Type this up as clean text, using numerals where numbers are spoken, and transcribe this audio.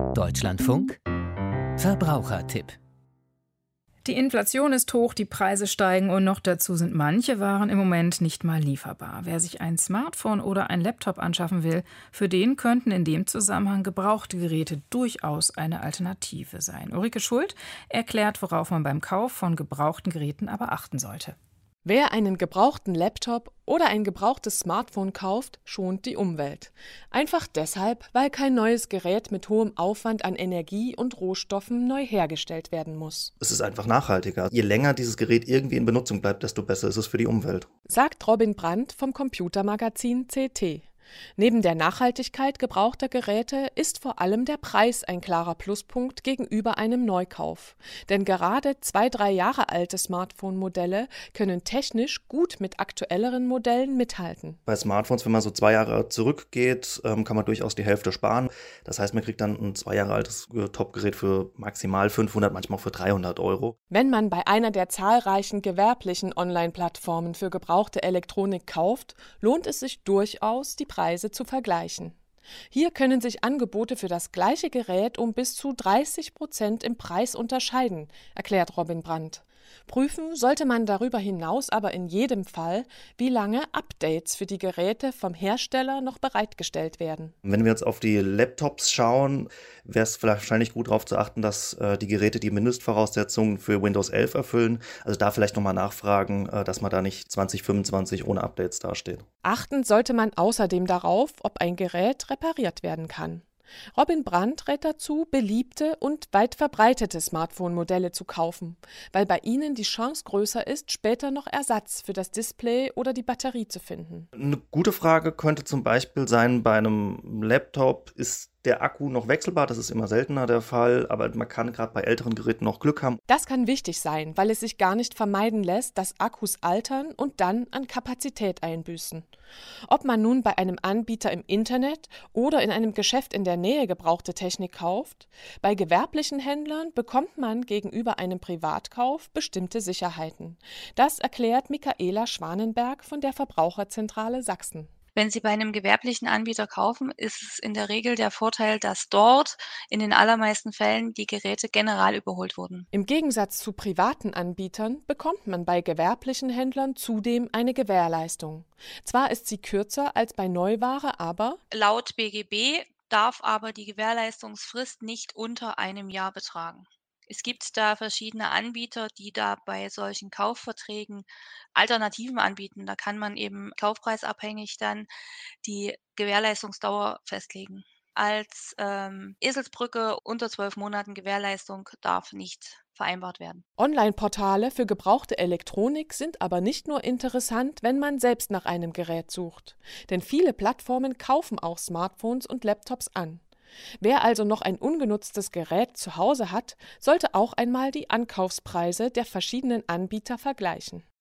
Deutschlandfunk Verbrauchertipp. Die Inflation ist hoch, die Preise steigen und noch dazu sind manche Waren im Moment nicht mal lieferbar. Wer sich ein Smartphone oder ein Laptop anschaffen will, für den könnten in dem Zusammenhang gebrauchte Geräte durchaus eine Alternative sein. Ulrike Schuld erklärt, worauf man beim Kauf von gebrauchten Geräten aber achten sollte. Wer einen gebrauchten Laptop oder ein gebrauchtes Smartphone kauft, schont die Umwelt. Einfach deshalb, weil kein neues Gerät mit hohem Aufwand an Energie und Rohstoffen neu hergestellt werden muss. Es ist einfach nachhaltiger. Je länger dieses Gerät irgendwie in Benutzung bleibt, desto besser ist es für die Umwelt. Sagt Robin Brandt vom Computermagazin CT. Neben der Nachhaltigkeit gebrauchter Geräte ist vor allem der Preis ein klarer Pluspunkt gegenüber einem Neukauf. Denn gerade 2-3 Jahre alte Smartphone-Modelle können technisch gut mit aktuelleren Modellen mithalten. Bei Smartphones, wenn man so 2 Jahre zurückgeht, kann man durchaus die Hälfte sparen. Das heißt, man kriegt dann ein 2 Jahre altes Top-Gerät für maximal 500, manchmal auch für 300 Euro. Wenn man bei einer der zahlreichen gewerblichen Online-Plattformen für gebrauchte Elektronik kauft, lohnt es sich durchaus, die Preise zu vergleichen. Hier können sich Angebote für das gleiche Gerät um bis zu 30% im Preis unterscheiden, erklärt Robin Brandt. Prüfen sollte man darüber hinaus aber in jedem Fall, wie lange Updates für die Geräte vom Hersteller noch bereitgestellt werden. Wenn wir jetzt auf die Laptops schauen, wäre es wahrscheinlich gut darauf zu achten, dass die Geräte die Mindestvoraussetzungen für Windows 11 erfüllen. Also da vielleicht nochmal nachfragen, dass man da nicht 2025 ohne Updates dasteht. Achten sollte man außerdem darauf, ob ein Gerät repariert werden kann. Robin Brandt rät dazu, beliebte und weit verbreitete Smartphone-Modelle zu kaufen, weil bei ihnen die Chance größer ist, später noch Ersatz für das Display oder die Batterie zu finden. Eine gute Frage könnte zum Beispiel sein, bei einem Laptop ist der Akku noch wechselbar, das ist immer seltener der Fall, aber man kann gerade bei älteren Geräten noch Glück haben. Das kann wichtig sein, weil es sich gar nicht vermeiden lässt, dass Akkus altern und dann an Kapazität einbüßen. Ob man nun bei einem Anbieter im Internet oder in einem Geschäft in der Nähe gebrauchte Technik kauft, bei gewerblichen Händlern bekommt man gegenüber einem Privatkauf bestimmte Sicherheiten. Das erklärt Michaela Schwanenberg von der Verbraucherzentrale Sachsen. Wenn Sie bei einem gewerblichen Anbieter kaufen, ist es in der Regel der Vorteil, dass dort in den allermeisten Fällen die Geräte general überholt wurden. Im Gegensatz zu privaten Anbietern bekommt man bei gewerblichen Händlern zudem eine Gewährleistung. Zwar ist sie kürzer als bei Neuware, aber Laut BGB darf aber die Gewährleistungsfrist nicht unter einem Jahr betragen. Es gibt da verschiedene Anbieter, die da bei solchen Kaufverträgen Alternativen anbieten. Da kann man eben kaufpreisabhängig dann die Gewährleistungsdauer festlegen. Als Eselsbrücke unter 12 Monaten Gewährleistung darf nicht vereinbart werden. Online-Portale für gebrauchte Elektronik sind aber nicht nur interessant, wenn man selbst nach einem Gerät sucht. Denn viele Plattformen kaufen auch Smartphones und Laptops an. Wer also noch ein ungenutztes Gerät zu Hause hat, sollte auch einmal die Ankaufspreise der verschiedenen Anbieter vergleichen.